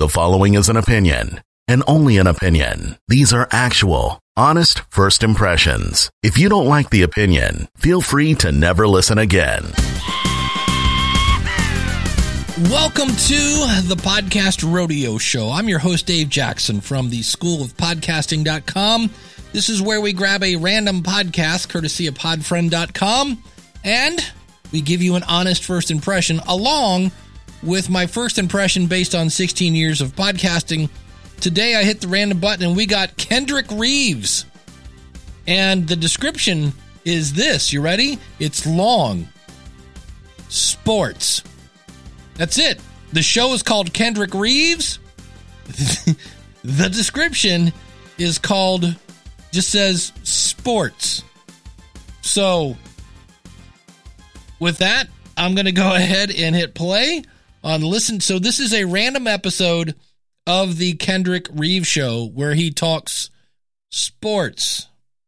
The following is an opinion, and only an opinion. These are actual, honest first impressions. If you don't like the opinion, feel free to never listen again. Welcome to the Podcast Rodeo Show. I'm your host, Dave Jackson from the School of Podcasting.com. This is where we grab a random podcast courtesy of podfriend.com, and we give you an honest first impression along with my first impression based on 16 years of podcasting. Today I hit the random button and we got Kendrick Reeves. And the description is this. You ready? It's long. Sports. That's it. The show is called Kendrick Reeves. The description is called, just says sports. So, with that, I'm going to go ahead and hit play on listen. So this is a random episode of the Kendrick Reeves Show where he talks sports.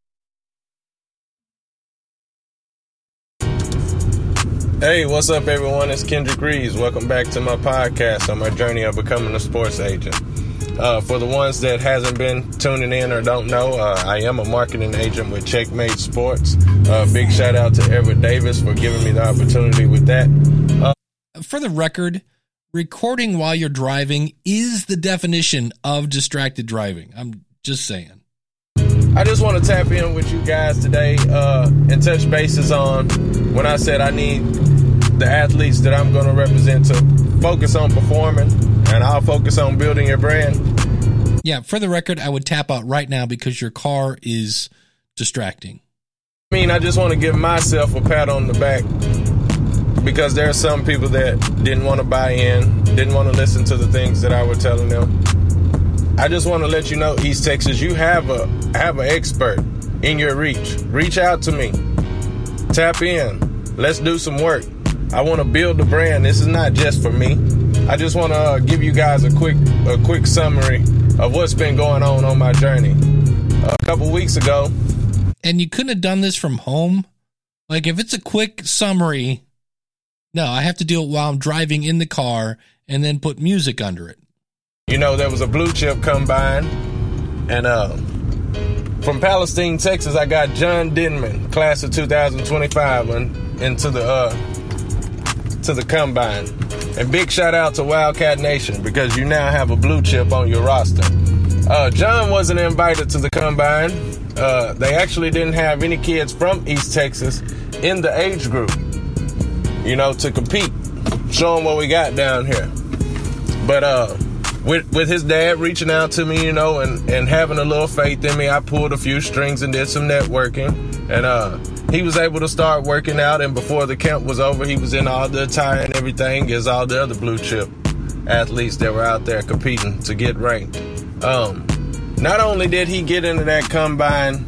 Hey, what's up, everyone? It's Kendrick Reeves. Welcome back to my podcast on my journey of becoming a sports agent. For the ones that hasn't been tuning in or don't know, I am a marketing agent with Checkmate Sports. Big shout out to Everett Davis for giving me the opportunity with that. For the record, recording while you're driving is the definition of distracted driving. I'm just saying. I just want to tap in with you guys today and touch bases on when I said I need the athletes that I'm going to represent to focus on performing, and I'll focus on building your brand. Yeah, for the record, I would tap out right now because your car is distracting. I just want to give myself a pat on the back because there are some people that didn't want to buy in, didn't want to listen to the things that I was telling them. I just want to let you know, East Texas, you have an expert in your reach. Reach out to me. Tap in. Let's do some work. I want to build the brand. This is not just for me. I just want to give you guys a quick summary of what's been going on my journey. A couple weeks ago. And you couldn't have done this from home? Like, if it's a quick summary, no, I have to do it while I'm driving in the car and then put music under it. You know, there was a blue chip combine, and from Palestine, Texas, I got John Denman, class of 2025, into the combine. And big shout out to Wildcat Nation because you now have a blue chip on your roster. John wasn't invited to the combine. They actually didn't have any kids from East Texas in the age group, to compete, show them what we got down here. But with his dad reaching out to me, and having a little faith in me, I pulled a few strings and did some networking. And he was able to start working out, and before the camp was over, he was in all the attire and everything as all the other blue chip athletes that were out there competing to get ranked. Not only did he get into that combine,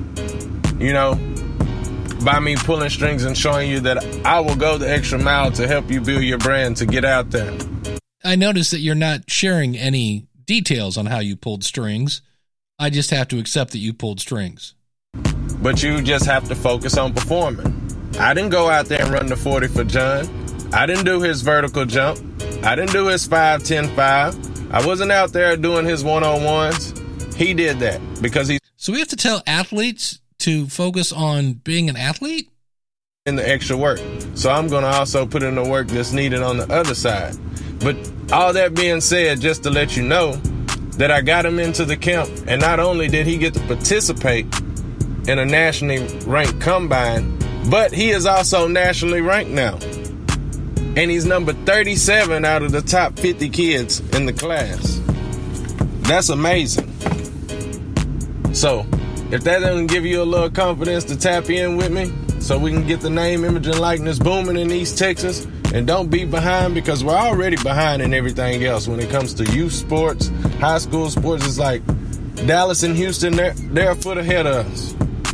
by me pulling strings and showing you that I will go the extra mile to help you build your brand to get out there. I noticed that you're not sharing any details on how you pulled strings. I just have to accept that you pulled strings. But you just have to focus on performing. I didn't go out there and run the 40 for John. I didn't do his vertical jump. I didn't do his 5-10-5. I wasn't out there doing his one-on-ones. He did that because he... So we have to tell athletes to focus on being an athlete? In the extra work. So I'm going to also put in the work that's needed on the other side. But all that being said, just to let you know that I got him into the camp, and not only did he get to participate in a nationally ranked combine, but he is also nationally ranked now. And he's number 37 out of the top 50 kids in the class. That's amazing. So, if that doesn't give you a little confidence to tap in with me, so we can get the name, image, and likeness booming in East Texas, and don't be behind, because we're already behind in everything else when it comes to youth sports, high school sports. It's like Dallas and Houston, they're a foot ahead of us.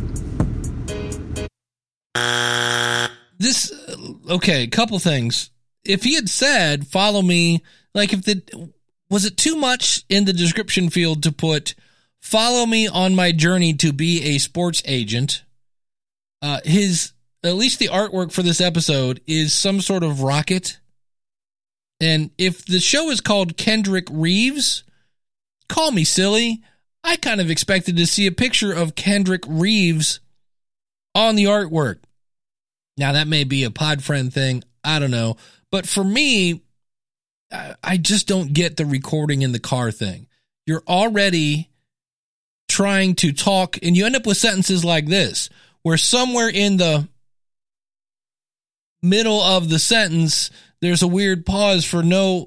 Okay, couple things. If he had said, follow me, was it too much in the description field to put, follow me on my journey to be a sports agent? At least the artwork for this episode is some sort of rocket And if the show is called Kendrick Reeves, call me silly. I kind of expected to see a picture of Kendrick Reeves on the artwork. Now, that may be a Podfriend thing. I don't know. But for me, I just don't get the recording in the car thing. You're already trying to talk, and you end up with sentences like this, where somewhere in the middle of the sentence, there's a weird pause for no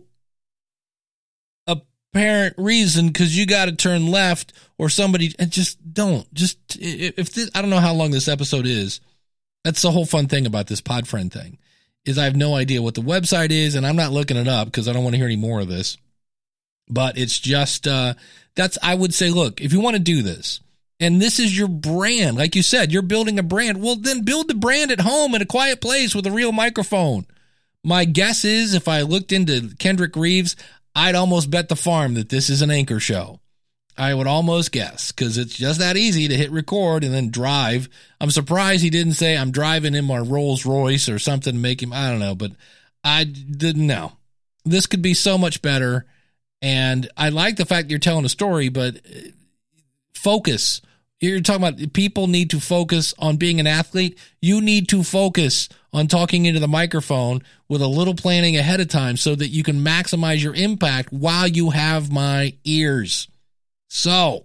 apparent reason because you got to turn left or somebody, and just don't. Just, if this, I don't know how long this episode is. That's the whole fun thing about this Podfriend thing, is I have no idea what the website is, and I'm not looking it up because I don't want to hear any more of this. But it's just, I would say, look, if you want to do this, and this is your brand, like you said, you're building a brand, well, then build the brand at home in a quiet place with a real microphone. My guess is if I looked into Kendrick Reeves, I'd almost bet the farm that this is an anchor show. I would almost guess, because it's just that easy to hit record and then drive. I'm surprised he didn't say I'm driving in my Rolls Royce or something to make him, I don't know, but I didn't know. This could be so much better, and I like the fact you're telling a story, but focus. You're talking about people need to focus on being an athlete. You need to focus on talking into the microphone with a little planning ahead of time so that you can maximize your impact while you have my ears. So,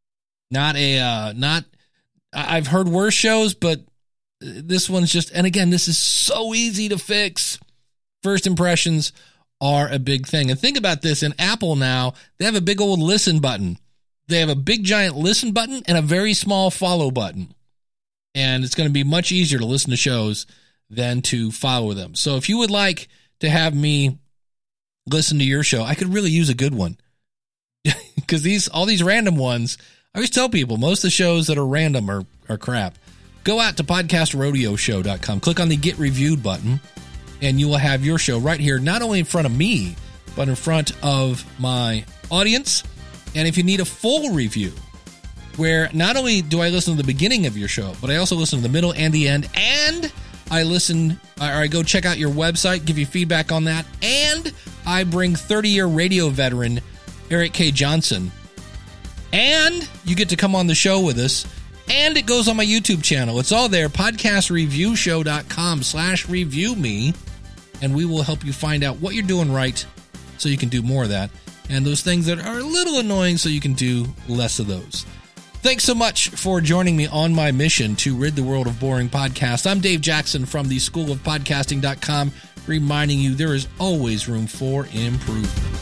I've heard worse shows, but this one's just, and again, this is so easy to fix. First impressions are a big thing. And think about this, in Apple now, they have a big old listen button. They have a big giant listen button and a very small follow button. And it's going to be much easier to listen to shows than to follow them. So if you would like to have me listen to your show, I could really use a good one. Because all these random ones, I always tell people, most of the shows that are random are crap. Go out to podcastrodioshow.com, click on the Get Reviewed button, and you will have your show right here, not only in front of me, but in front of my audience. And if you need a full review, where not only do I listen to the beginning of your show, but I also listen to the middle and the end, and I go check out your website, give you feedback on that, and I bring 30-year radio veteran Eric K. Johnson, and you get to come on the show with us, and it goes on my YouTube channel. It's all there, podcastreviewshow.com/review me, and we will help you find out what you're doing right so you can do more of that, and those things that are a little annoying so you can do less of those. Thanks so much for joining me on my mission to rid the world of boring podcasts. I'm Dave Jackson from the School of Podcasting.com, reminding you there is always room for improvement.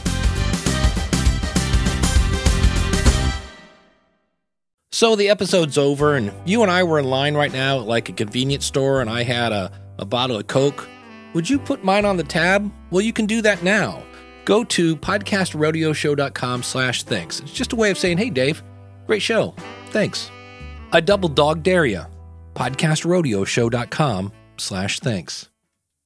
So the episode's over, and you and I were in line right now at like a convenience store, and I had a bottle of Coke. Would you put mine on the tab? Well, you can do that now. Go to podcastrodioshow.com/thanks. It's just a way of saying, hey, Dave, great show. Thanks. I double dog dare ya. podcastrodioshow.com/thanks.